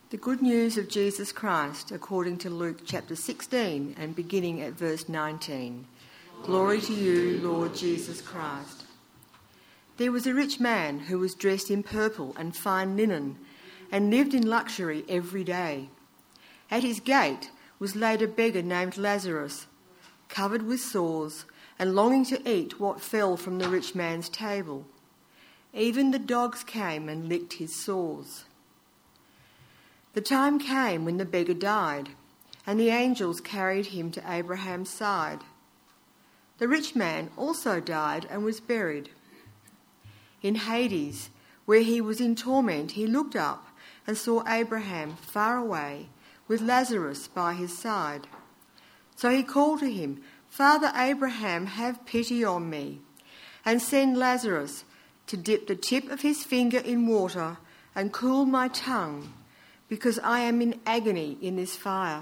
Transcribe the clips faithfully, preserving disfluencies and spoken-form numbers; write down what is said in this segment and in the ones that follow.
The good news of Jesus Christ according to Luke chapter sixteen and beginning at verse nineteen. Glory to you, Lord Jesus Christ. There was a rich man who was dressed in purple and fine linen and lived in luxury every day. At his gate was laid a beggar named Lazarus, covered with sores and longing to eat what fell from the rich man's table. Even the dogs came and licked his sores. The time came when the beggar died, and the angels carried him to Abraham's side. The rich man also died and was buried. In Hades, where he was in torment, he looked up and saw Abraham far away, with Lazarus by his side. So he called to him, "Father Abraham, have pity on me, and send Lazarus to dip the tip of his finger in water and cool my tongue, because I am in agony in this fire."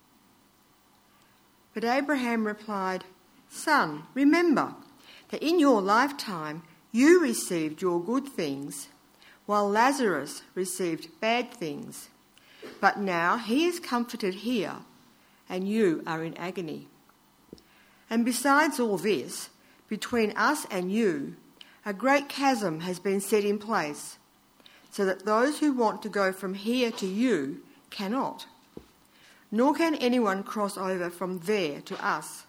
But Abraham replied, "Son, remember that in your lifetime you received your good things, while Lazarus received bad things. But now he is comforted here, and you are in agony. And besides all this, between us and you, a great chasm has been set in place, so that those who want to go from here to you cannot, nor can anyone cross over from there to us."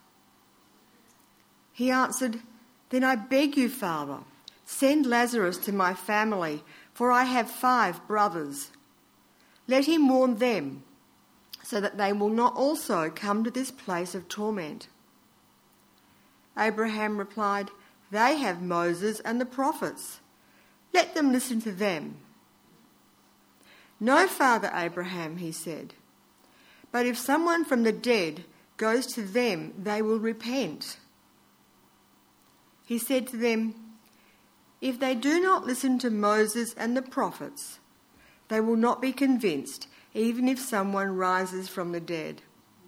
He answered, "Then I beg you, Father, send Lazarus to my family, for I have five brothers. Let him warn them, so that they will not also come to this place of torment." Abraham replied, "They have Moses and the prophets. Let them listen to them." "No, Father Abraham," he said, "but if someone from the dead goes to them, they will repent." He said to them, "If they do not listen to Moses and the prophets, they will not be convinced, even if someone rises from the dead."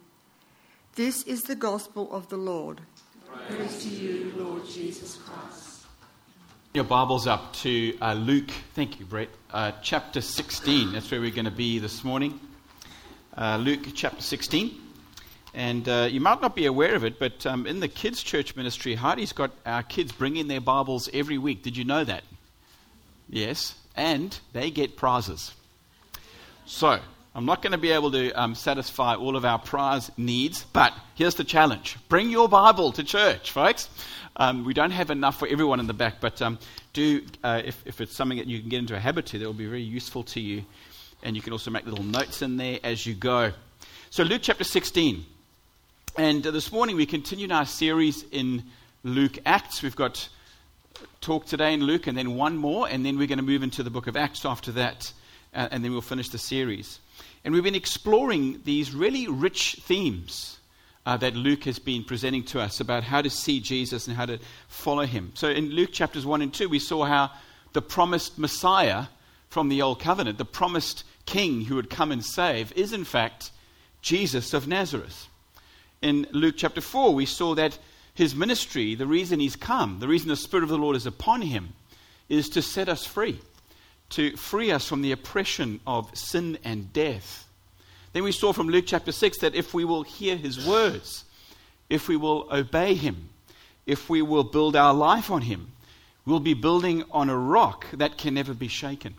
This is the gospel of the Lord. Praise to you, Lord Jesus Christ. Your Bibles up to uh, Luke, thank you, Brett, uh, chapter sixteen. That's where we're going to be this morning. Uh, Luke chapter sixteen. And uh, you might not be aware of it, but um, in the kids' church ministry, Heidi's got our kids bring in their Bibles every week. Did you know that? Yes. And they get prizes. So, I'm not going to be able to um, satisfy all of our prize needs, but here's the challenge. Bring your Bible to church, folks. Um, we don't have enough for everyone in the back, but um, do uh, if, if it's something that you can get into a habit to, that will be very useful to you. And you can also make little notes in there as you go. So Luke chapter sixteen. And uh, this morning we continued our series in Luke Acts. We've got talk today in Luke and then one more, and then we're going to move into the book of Acts after that, uh, and then we'll finish the series. And we've been exploring these really rich themes uh, that Luke has been presenting to us about how to see Jesus and how to follow him. So in Luke chapters one and two, we saw how the promised Messiah from the Old Covenant, the promised King who would come and save, is in fact Jesus of Nazareth. In Luke chapter four, we saw that his ministry, the reason he's come, the reason the Spirit of the Lord is upon him, is to set us free, to free us from the oppression of sin and death. Then we saw from Luke chapter six that if we will hear his words, if we will obey him, if we will build our life on him, we'll be building on a rock that can never be shaken.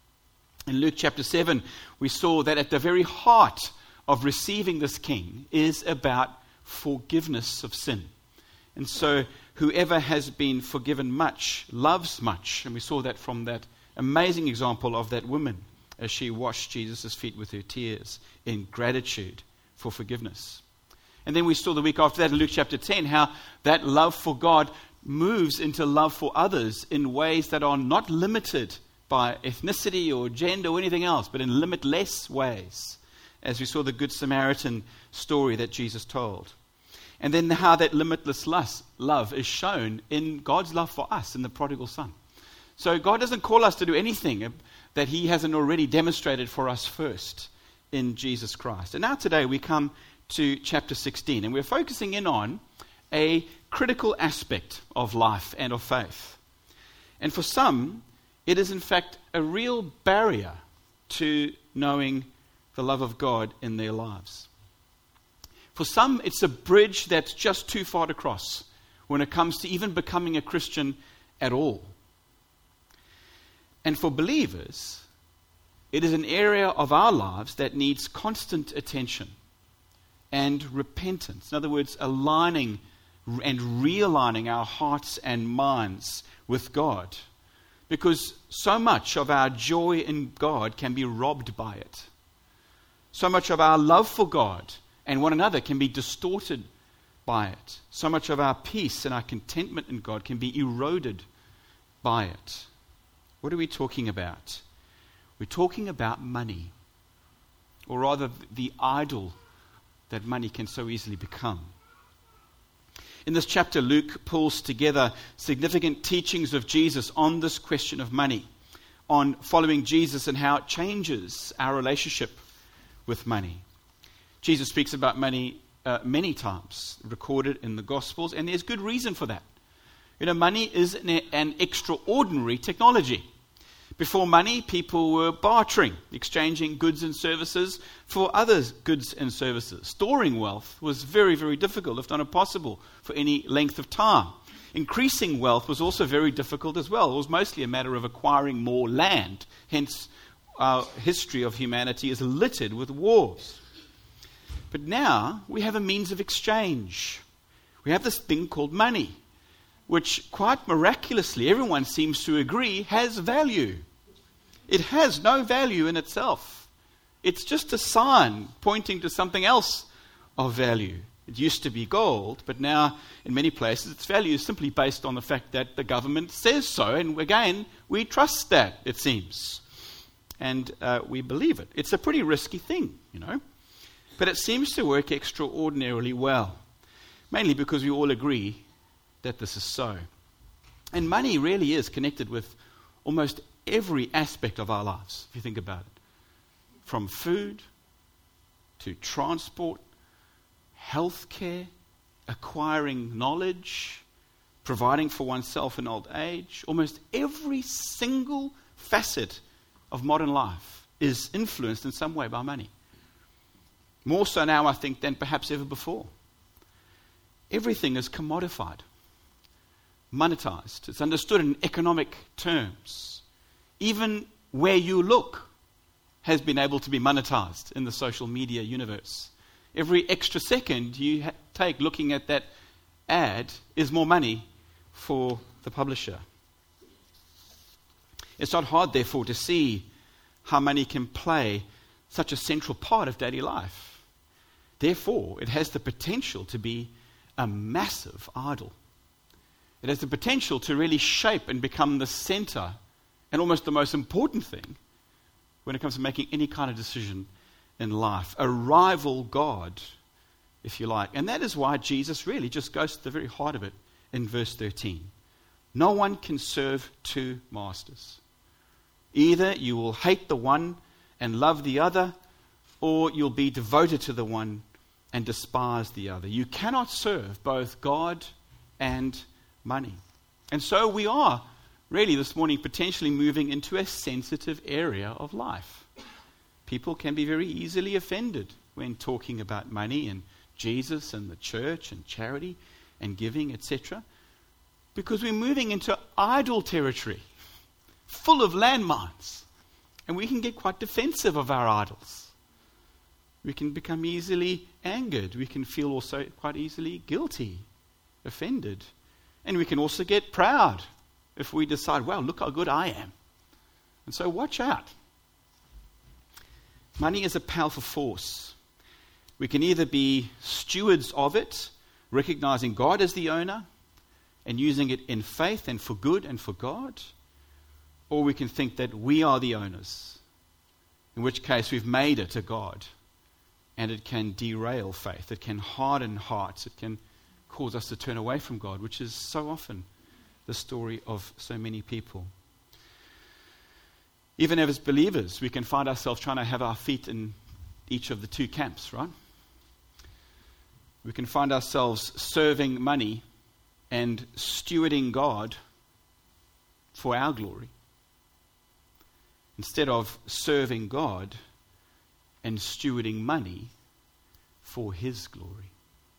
In Luke chapter seven, we saw that at the very heart of receiving this King is about forgiveness of sin. And so whoever has been forgiven much loves much. And we saw that from that amazing example of that woman as she washed Jesus' feet with her tears in gratitude for forgiveness. And then we saw the week after that in Luke chapter ten how that love for God moves into love for others in ways that are not limited by ethnicity or gender or anything else, but in limitless ways, as we saw the Good Samaritan story that Jesus told. And then how that limitless love is shown in God's love for us in the prodigal son. So God doesn't call us to do anything that he hasn't already demonstrated for us first in Jesus Christ. And now today we come to chapter sixteen, and we're focusing in on a critical aspect of life and of faith. And for some, it is in fact a real barrier to knowing the love of God in their lives. For some, it's a bridge that's just too far to cross when it comes to even becoming a Christian at all. And for believers, it is an area of our lives that needs constant attention and repentance. In other words, aligning and realigning our hearts and minds with God. Because so much of our joy in God can be robbed by it. So much of our love for God and one another can be distorted by it. So much of our peace and our contentment in God can be eroded by it. What are we talking about? We're talking about money, or rather the idol that money can so easily become. In this chapter, Luke pulls together significant teachings of Jesus on this question of money, on following Jesus and how it changes our relationship with money. Jesus speaks about money uh, many times, recorded in the Gospels, and there's good reason for that. You know, money is an, an extraordinary technology. Before money, people were bartering, exchanging goods and services for other goods and services. Storing wealth was very, very difficult, if not impossible, for any length of time. Increasing wealth was also very difficult as well. It was mostly a matter of acquiring more land. Hence, our history of humanity is littered with wars. But now, we have a means of exchange. We have this thing called money, which quite miraculously, everyone seems to agree, has value. It has no value in itself. It's just a sign pointing to something else of value. It used to be gold, but now in many places its value is simply based on the fact that the government says so. And again, we trust that, it seems. And uh, we believe it. It's a pretty risky thing, you know. But it seems to work extraordinarily well. Mainly because we all agree that this is so. And money really is connected with almost every aspect of our lives, if you think about it. From food to transport, healthcare, acquiring knowledge, providing for oneself in old age. Almost every single facet of modern life is influenced in some way by money. More so now, I think, than perhaps ever before. Everything is commodified, monetized. It's understood in economic terms. Even where you look has been able to be monetized in the social media universe. Every extra second you ha- take looking at that ad is more money for the publisher. It's not hard, therefore, to see how money can play such a central part of daily life. Therefore, it has the potential to be a massive idol. It has the potential to really shape and become the center and almost the most important thing when it comes to making any kind of decision in life. A rival God, if you like. And that is why Jesus really just goes to the very heart of it in verse thirteen. No one can serve two masters. Either you will hate the one and love the other, or you'll be devoted to the one and despise the other. You cannot serve both God and money. And so we are really this morning potentially moving into a sensitive area of life. People can be very easily offended when talking about money and Jesus and the church and charity and giving, et cetera, because we're moving into idol territory, full of landmines, and we can get quite defensive of our idols. We can become easily angered. We can feel also quite easily guilty, offended. And we can also get proud if we decide, wow, look how good I am. And so watch out. Money is a powerful force. We can either be stewards of it, recognizing God as the owner and using it in faith and for good and for God, or we can think that we are the owners, in which case we've made it a God. And it can derail faith. It can harden hearts. It can cause us to turn away from God, which is so often the story of so many people. Even as believers, we can find ourselves trying to have our feet in each of the two camps, right? We can find ourselves serving money and stewarding God for our glory. instead of serving God and stewarding money for his glory.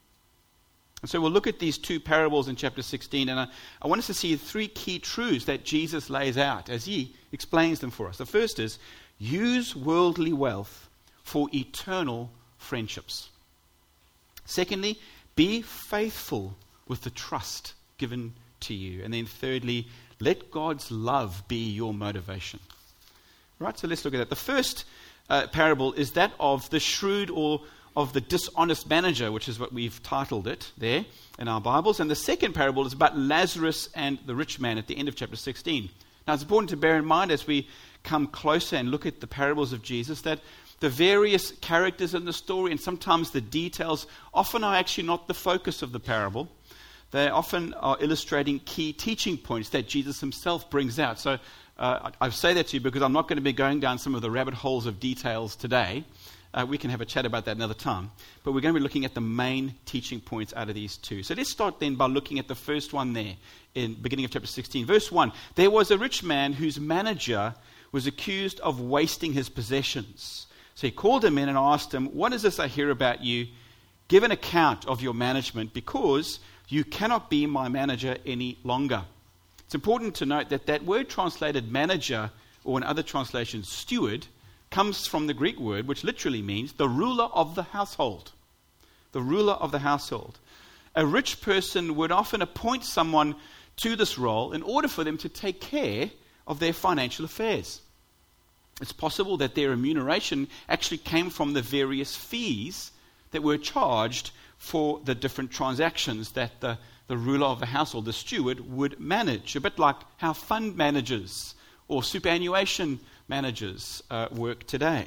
And so we'll look at these two parables in chapter sixteen, and I, I want us to see three key truths that Jesus lays out as he explains them for us. The first is, use worldly wealth for eternal friendships. Secondly, be faithful with the trust given to you. And then thirdly, let God's love be your motivation. Right, so let's look at that. The first uh, parable is that of the shrewd or of the dishonest manager, which is what we've titled it there in our Bibles. And the second parable is about Lazarus and the rich man at the end of chapter sixteen. Now it's important to bear in mind as we come closer and look at the parables of Jesus that the various characters in the story and sometimes the details often are actually not the focus of the parable. They often are illustrating key teaching points that Jesus himself brings out. So uh, I say that to you because I'm not going to be going down some of the rabbit holes of details today. Uh, we can have a chat about that another time. But we're going to be looking at the main teaching points out of these two. So let's start then by looking at the first one there in beginning of chapter sixteen. Verse one, there was a rich man whose manager was accused of wasting his possessions. So he called him in and asked him, what is this I hear about you? Give an account of your management because you cannot be my manager any longer. It's important to note that that word translated manager, or in other translations steward, comes from the Greek word which literally means the ruler of the household. The ruler of the household. A rich person would often appoint someone to this role in order for them to take care of their financial affairs. It's possible that their remuneration actually came from the various fees that were charged for the different transactions that the, the ruler of the household, the steward, would manage. A bit like how fund managers or superannuation managers uh, work today.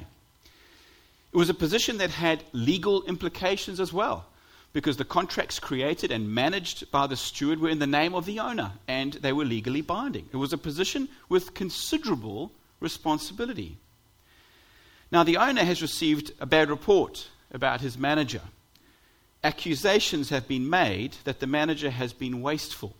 It was a position that had legal implications as well, because the contracts created and managed by the steward were in the name of the owner, and they were legally binding. It was a position with considerable responsibility. Now, the owner has received a bad report about his manager. Accusations have been made that the manager has been wasteful.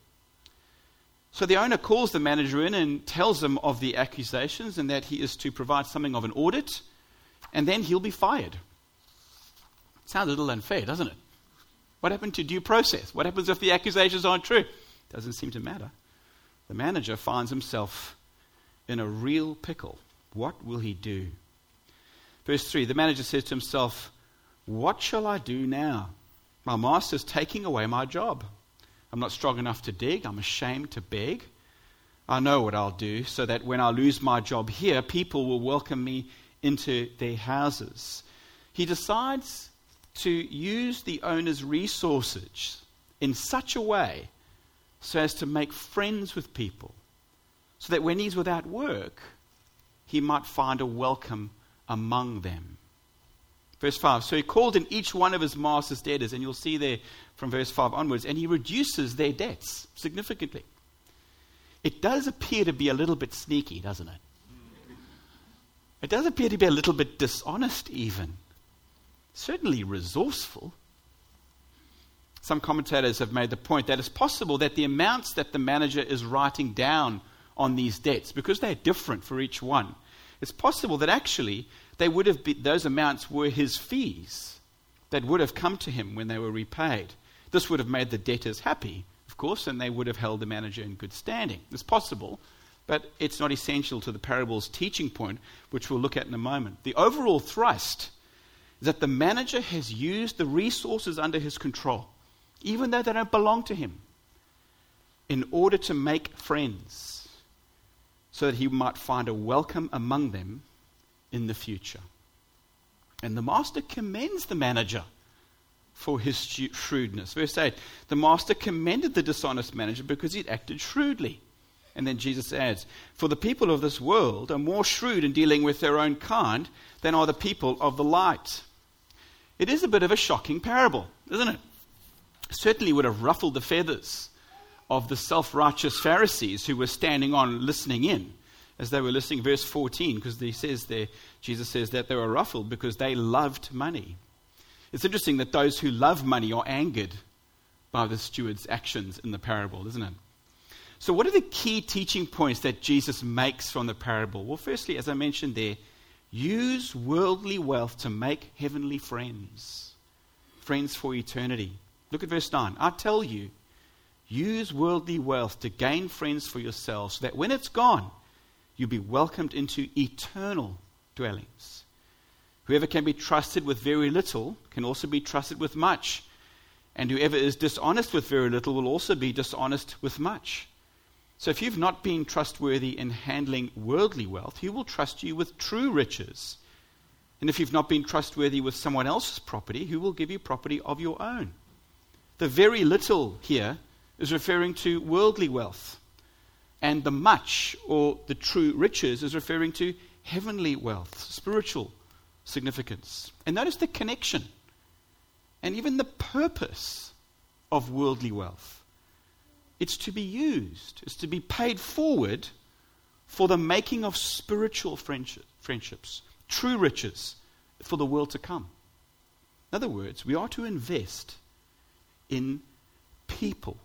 So the owner calls the manager in and tells him of the accusations and that he is to provide something of an audit, and then he'll be fired. Sounds a little unfair, doesn't it? What happened to due process? What happens if the accusations aren't true? Doesn't seem to matter. The manager finds himself in a real pickle. What will he do? Verse three, the manager says to himself, what shall I do now? My master's taking away my job. I'm not strong enough to dig. I'm ashamed to beg. I know what I'll do so that when I lose my job here, people will welcome me into their houses. He decides to use the owner's resources in such a way so as to make friends with people, so that when he's without work, he might find a welcome among them. Verse five, so he called in each one of his master's debtors, and you'll see there from verse five onwards, and he reduces their debts significantly. It does appear to be a little bit sneaky, doesn't it? It does appear to be a little bit dishonest even. Certainly resourceful. Some commentators have made the point that it's possible that the amounts that the manager is writing down on these debts, because they're different for each one, it's possible that actually they would have been, those amounts were his fees that would have come to him when they were repaid. This would have made the debtors happy, of course, and they would have held the manager in good standing. It's possible, but it's not essential to the parable's teaching point, which we'll look at in a moment. The overall thrust is that the manager has used the resources under his control, even though they don't belong to him, in order to make friends, so that he might find a welcome among them in the future. And the master commends the manager for his shrewdness. Verse eight, the master commended the dishonest manager because he'd acted shrewdly. And then Jesus adds, for the people of this world are more shrewd in dealing with their own kind than are the people of the light. It is a bit of a shocking parable, isn't it? It certainly would have ruffled the feathers of the self-righteous Pharisees who were standing on listening in as they were listening. Verse fourteen, because he says there, Jesus says that they were ruffled because they loved money. It's interesting that those who love money are angered by the steward's actions in the parable, isn't it? So what are the key teaching points that Jesus makes from the parable? Well, firstly, as I mentioned there, use worldly wealth to make heavenly friends. Friends for eternity. Look at verse nine. I tell you, use worldly wealth to gain friends for yourselves, so that when it's gone, you'll be welcomed into eternal dwellings. Whoever can be trusted with very little can also be trusted with much. And whoever is dishonest with very little will also be dishonest with much. So if you've not been trustworthy in handling worldly wealth, who will trust you with true riches? And if you've not been trustworthy with someone else's property, who will give you property of your own? The very little here is referring to worldly wealth. And the much, or the true riches, is referring to heavenly wealth, spiritual significance. And notice the connection and even the purpose of worldly wealth. It's to be used, it's to be paid forward for the making of spiritual friendship, friendships, true riches for the world to come. In other words, we are to invest in people.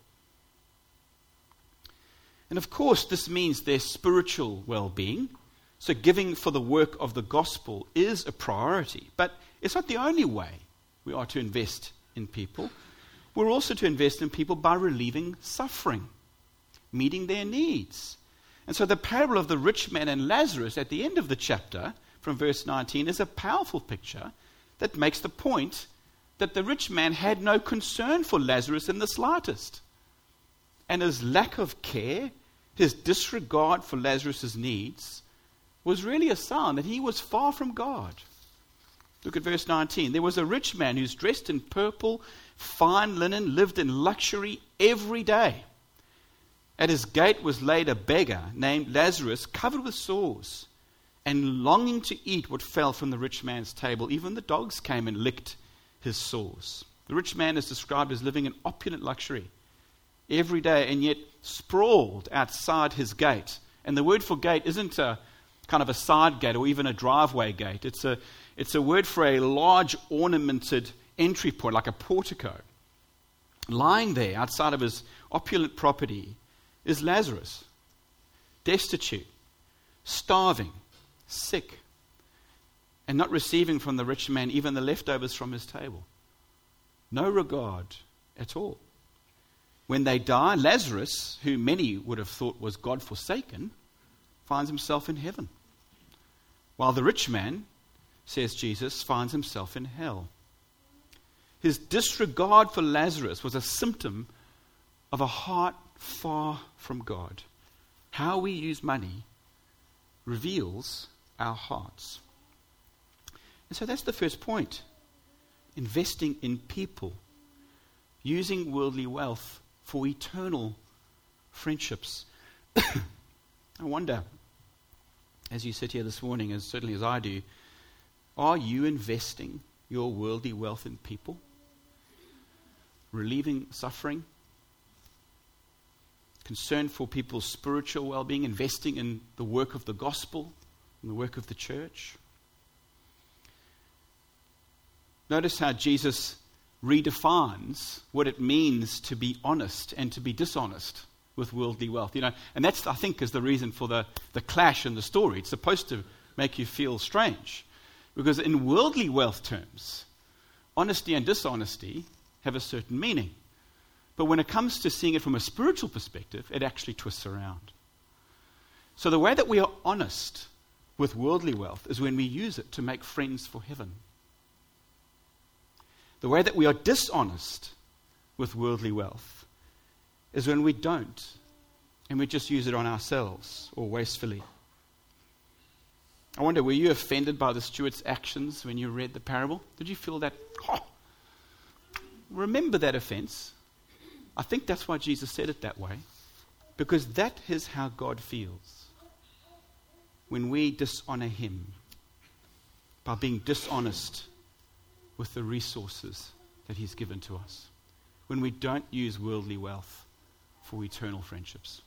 And of course, this means their spiritual well-being. So giving for the work of the gospel is a priority. But it's not the only way we are to invest in people. We're also to invest in people by relieving suffering, meeting their needs. And so the parable of the rich man and Lazarus at the end of the chapter, from verse nineteen, is a powerful picture that makes the point that the rich man had no concern for Lazarus in the slightest. And his lack of care, his disregard for Lazarus' needs, was really a sign that he was far from God. Look at verse nineteen. There was a rich man who's dressed in purple, fine linen, lived in luxury every day. At his gate was laid a beggar named Lazarus, covered with sores, and longing to eat what fell from the rich man's table. Even the dogs came and licked his sores. The rich man is described as living in opulent luxury every day, and yet sprawled outside his gate. And the word for gate isn't a kind of a side gate or even a driveway gate. It's a, it's a word for a large ornamented entry point, like a portico. Lying there outside of his opulent property is Lazarus, destitute, starving, sick, and not receiving from the rich man even the leftovers from his table. No regard at all. When they die, Lazarus, who many would have thought was God-forsaken, finds himself in heaven, while the rich man, says Jesus, finds himself in hell. His disregard for Lazarus was a symptom of a heart far from God. How we use money reveals our hearts. And so that's the first point. Investing in people. Using worldly wealth for eternal friendships. I wonder, as you sit here this morning, as certainly as I do, are you investing your worldly wealth in people? Relieving suffering? Concern for people's spiritual well-being? Investing in the work of the gospel, in the work of the church? Notice how Jesus redefines what it means to be honest and to be dishonest with worldly wealth. You know, and that's, I think, is the reason for the, the clash in the story. It's supposed to make you feel strange. Because in worldly wealth terms, honesty and dishonesty have a certain meaning. But when it comes to seeing it from a spiritual perspective, it actually twists around. So the way that we are honest with worldly wealth is when we use it to make friends for heaven. The way that we are dishonest with worldly wealth is when we don't, and we just use it on ourselves or wastefully. I wonder, were you offended by the steward's actions when you read the parable? Did you feel that, oh, remember that offense? I think that's why Jesus said it that way, because that is how God feels when we dishonor him by being dishonest with the resources that he's given to us, when we don't use worldly wealth for eternal friendships.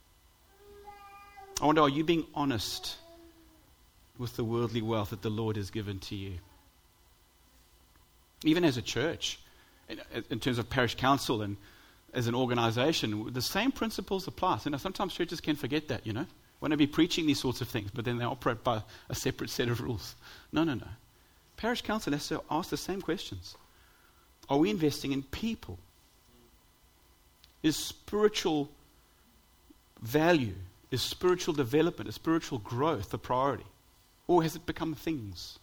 I wonder, are you being honest with the worldly wealth that the Lord has given to you? Even as a church, in, in terms of parish council and as an organization, the same principles apply. So now sometimes churches can forget that, you know. Want to be preaching these sorts of things, but then they operate by a separate set of rules. No, no, no. Parish council has to ask the same questions. Are we investing in people? Is spiritual value, is spiritual development, is spiritual growth a priority? Or has it become things?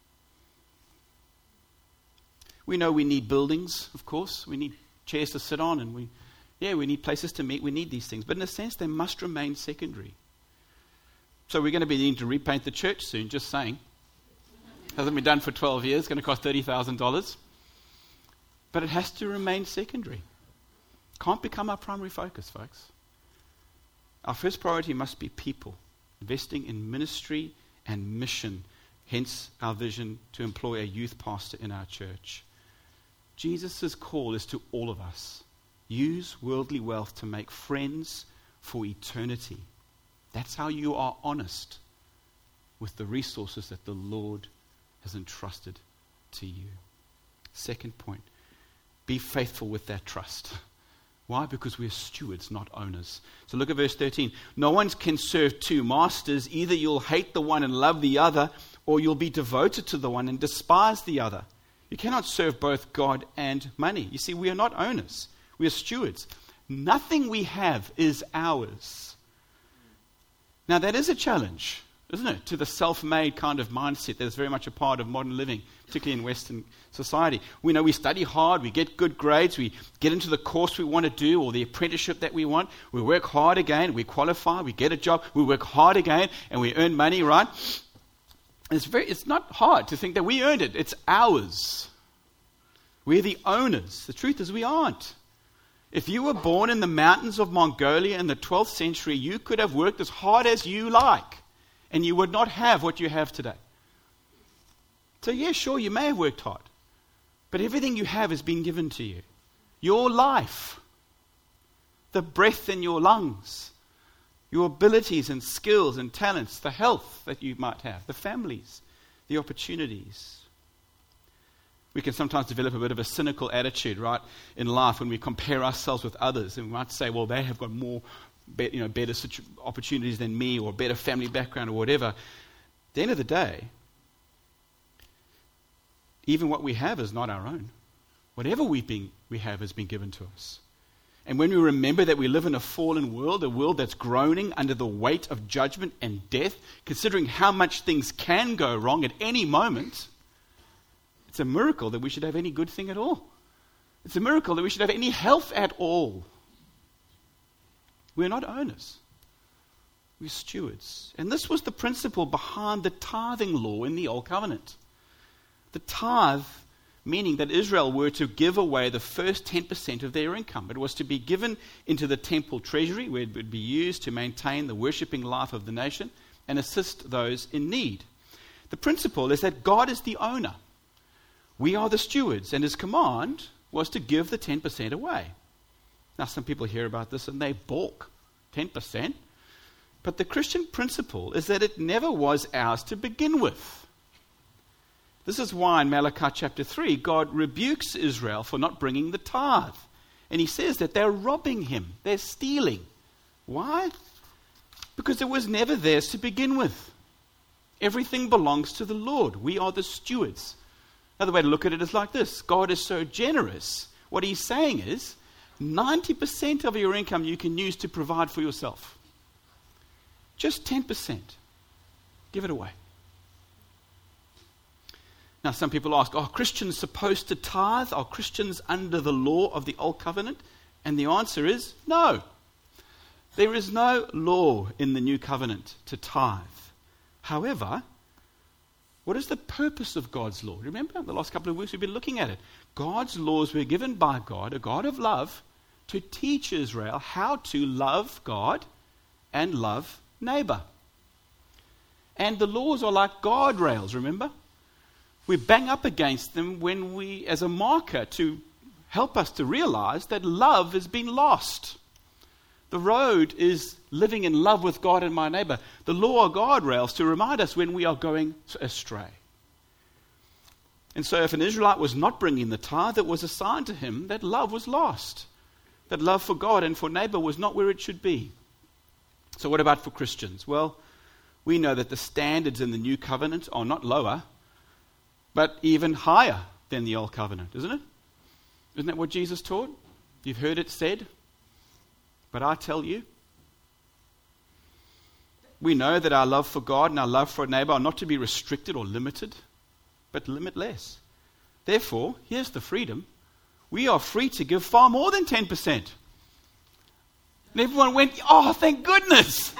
We know we need buildings, of course. We need chairs to sit on, and we, yeah, we need places to meet. We need these things. But in a sense, they must remain secondary. So we're going to be needing to repaint the church soon, just saying. Hasn't been done for twelve years, going to cost thirty thousand dollars. But it has to remain secondary. Can't become our primary focus, folks. Our first priority must be people, investing in ministry and mission, hence our vision to employ a youth pastor in our church. Jesus' call is to all of us. Use worldly wealth to make friends for eternity. That's how you are honest with the resources that the Lord has entrusted to you. Second point, be faithful with that trust. Why? Because we're stewards, not owners. So look at verse thirteen. No one can serve two masters. Either you'll hate the one and love the other, or you'll be devoted to the one and despise the other. You cannot serve both God and money. You see, we are not owners. We are stewards. Nothing we have is ours. Now, that is a challenge, isn't it, to the self-made kind of mindset that's very much a part of modern living, particularly in Western society. We know we study hard, we get good grades, we get into the course we want to do or the apprenticeship that we want. We work hard again, we qualify, we get a job, we work hard again, and we earn money, right? It's very, it's not hard to think that we earned it. It's ours. We're the owners. The truth is we aren't. If you were born in the mountains of Mongolia in the twelfth century, you could have worked as hard as you like, and you would not have what you have today. So yeah, sure, you may have worked hard, but everything you have has been given to you. Your life, the breath in your lungs, your abilities and skills and talents, the health that you might have, the families, the opportunities. We can sometimes develop a bit of a cynical attitude, right, in life when we compare ourselves with others. And we might say, well, they have got more, be, you know, better situ- opportunities than me, or better family background, or whatever. At the end of the day, even what we have is not our own. Whatever we've been, we have has been given to us. And when we remember that we live in a fallen world, a world that's groaning under the weight of judgment and death, considering how much things can go wrong at any moment, it's a miracle that we should have any good thing at all. It's a miracle that we should have any health at all. We're not owners. We're stewards. And this was the principle behind the tithing law in the Old Covenant. The tithe, meaning that Israel were to give away the first ten percent of their income. It was to be given into the temple treasury, where it would be used to maintain the worshipping life of the nation and assist those in need. The principle is that God is the owner. We are the stewards, and his command was to give the ten percent away. Now, some people hear about this and they balk. ten percent? But the Christian principle is that it never was ours to begin with. This is why in Malachi chapter three, God rebukes Israel for not bringing the tithe. And he says that they're robbing him. They're stealing. Why? Because it was never theirs to begin with. Everything belongs to the Lord. We are the stewards. Another way to look at it is like this. God is so generous. What he's saying is, ninety percent of your income you can use to provide for yourself. Just ten percent. Give it away. Now, some people ask, are Christians supposed to tithe? Are Christians under the law of the Old Covenant? And the answer is no. There is no law in the New Covenant to tithe. However, what is the purpose of God's law? Remember, the last couple of weeks we've been looking at it. God's laws were given by God, a God of love, to teach Israel how to love God and love neighbor. And the laws are like guardrails, remember? We bang up against them when we, as a marker to help us to realize that love has been lost. The road is living in love with God and my neighbor. The law are guardrails to remind us when we are going astray. And so if an Israelite was not bringing the tithe, it was a sign to him that love was lost. that love for God and for neighbor was not where it should be. So what about for Christians? Well, we know that the standards in the new covenant are not lower, but even higher than the old covenant, isn't it? Isn't that what Jesus taught? You've heard it said, but I tell you. We know that our love for God and our love for a neighbor are not to be restricted or limited, but limitless. Therefore, here's the freedom. We are free to give far more than ten percent. And everyone went, oh, thank goodness.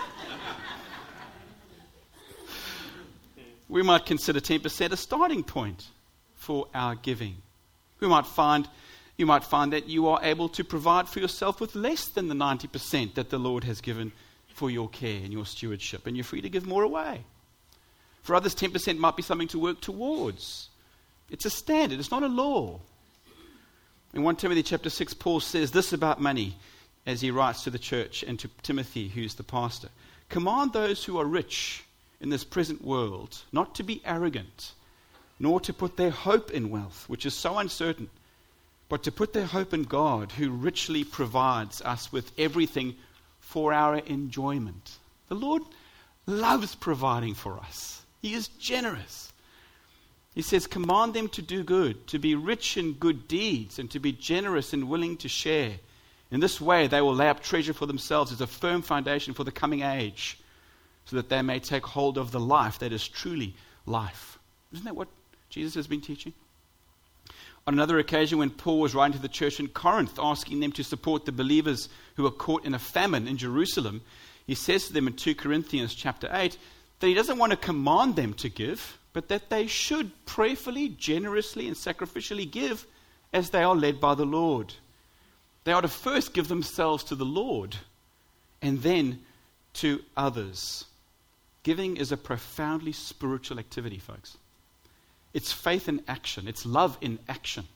We might consider ten percent a starting point for our giving. We might find, you might find that you are able to provide for yourself with less than the ninety percent that the Lord has given for your care and your stewardship, and you're free to give more away. For others, ten percent might be something to work towards. It's a standard, it's not a law. In First Timothy chapter six, Paul says this about money as he writes to the church and to Timothy, who's the pastor. Command those who are rich in this present world not to be arrogant, nor to put their hope in wealth, which is so uncertain, but to put their hope in God, who richly provides us with everything for our enjoyment. The Lord loves providing for us. He is generous. He says, command them to do good, to be rich in good deeds, and to be generous and willing to share. In this way, they will lay up treasure for themselves as a firm foundation for the coming age, so that they may take hold of the life that is truly life. Isn't that what Jesus has been teaching? On another occasion, when Paul was writing to the church in Corinth, asking them to support the believers who were caught in a famine in Jerusalem, he says to them in Second Corinthians chapter eight that he doesn't want to command them to give, but that they should prayerfully, generously, and sacrificially give as they are led by the Lord. They are to first give themselves to the Lord and then to others. Giving is a profoundly spiritual activity, folks. It's faith in action. It's love in action.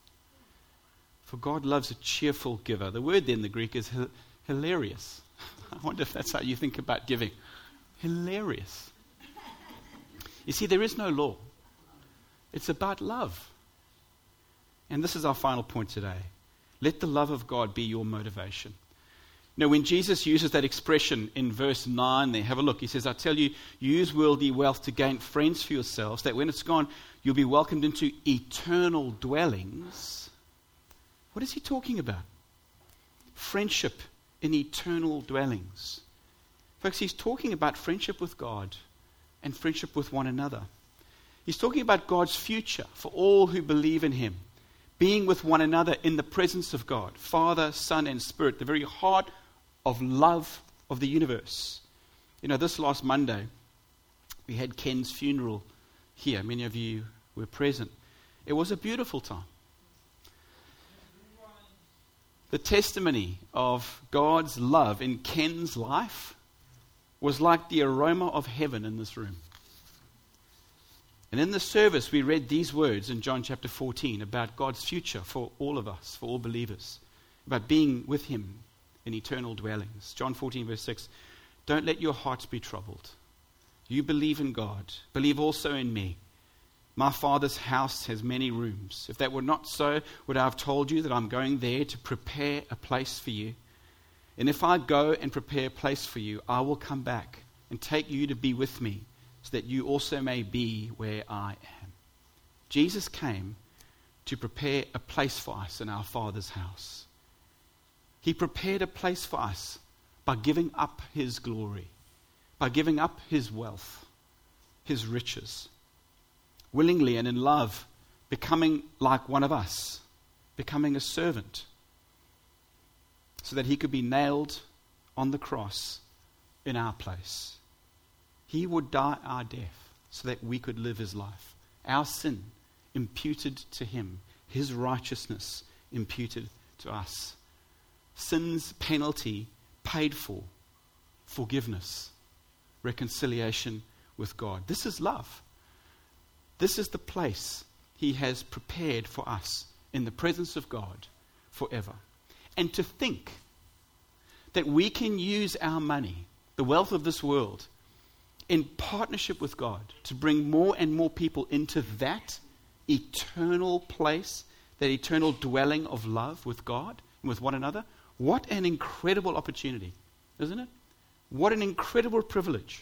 For God loves a cheerful giver. The word there in the Greek is hi- hilarious. I wonder if that's how you think about giving. Hilarious. You see, there is no law. It's about love. And this is our final point today. Let the love of God be your motivation. Now, when Jesus uses that expression in verse nine there, have a look. He says, I tell you, use worldly wealth to gain friends for yourselves, that when it's gone, you'll be welcomed into eternal dwellings. What is he talking about? Friendship in eternal dwellings. Folks, he's talking about friendship with God and friendship with one another. He's talking about God's future for all who believe in him. Being with one another in the presence of God, Father, Son, and Spirit, the very heart of love of the universe. You know, this last Monday, we had Ken's funeral here. Many of you were present. It was a beautiful time. The testimony of God's love in Ken's life was like the aroma of heaven in this room. And in the service, we read these words in John chapter fourteen about God's future for all of us, for all believers, about being with him in eternal dwellings. John fourteen verse six, don't let your hearts be troubled. You believe in God, believe also in me. My Father's house has many rooms. If that were not so, would I have told you that I'm going there to prepare a place for you? And if I go and prepare a place for you, I will come back and take you to be with me, so that you also may be where I am. Jesus came to prepare a place for us in our Father's house. He prepared a place for us by giving up his glory, by giving up his wealth, his riches, willingly and in love, becoming like one of us, becoming a servant, so that he could be nailed on the cross in our place. He would die our death so that we could live his life. Our sin imputed to him, his righteousness imputed to us. Sin's penalty paid for, forgiveness, reconciliation with God. This is love. This is the place he has prepared for us in the presence of God forever. And to think that we can use our money, the wealth of this world, in partnership with God to bring more and more people into that eternal place, that eternal dwelling of love with God and with one another. What an incredible opportunity, isn't it? What an incredible privilege.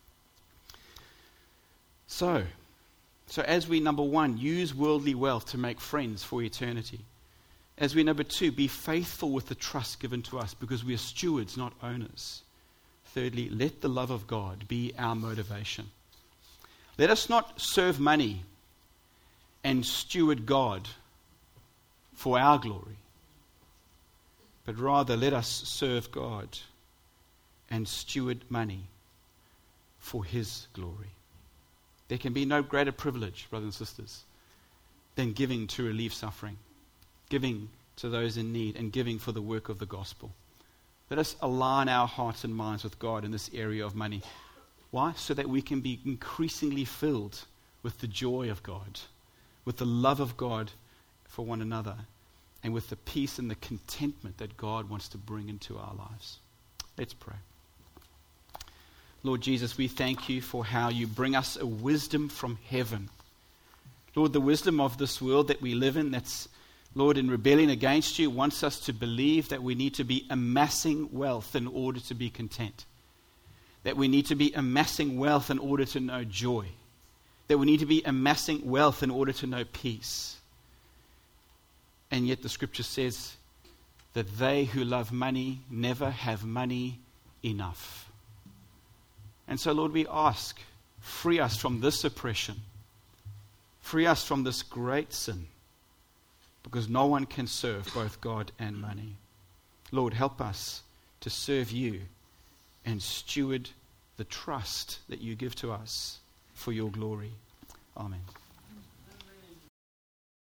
So, so as we, number one, use worldly wealth to make friends for eternity. As we, number two, be faithful with the trust given to us because we are stewards, not owners. Thirdly, let the love of God be our motivation. Let us not serve money and steward God for our glory, but rather let us serve God and steward money for His glory. There can be no greater privilege, brothers and sisters, than giving to relieve suffering, giving to those in need, and giving for the work of the gospel. Let us align our hearts and minds with God in this area of money. Why? So that we can be increasingly filled with the joy of God, with the love of God for one another, and with the peace and the contentment that God wants to bring into our lives. Let's pray. Lord Jesus, we thank you for how you bring us a wisdom from heaven. Lord, the wisdom of this world that we live in, that's, Lord, in rebellion against you, wants us to believe that we need to be amassing wealth in order to be content. That we need to be amassing wealth in order to know joy. That we need to be amassing wealth in order to know peace. And yet the scripture says that they who love money never have money enough. And so, Lord, we ask, free us from this oppression. Free us from this great sin. Because no one can serve both God and money. Lord, help us to serve you and steward the trust that you give to us for your glory. Amen.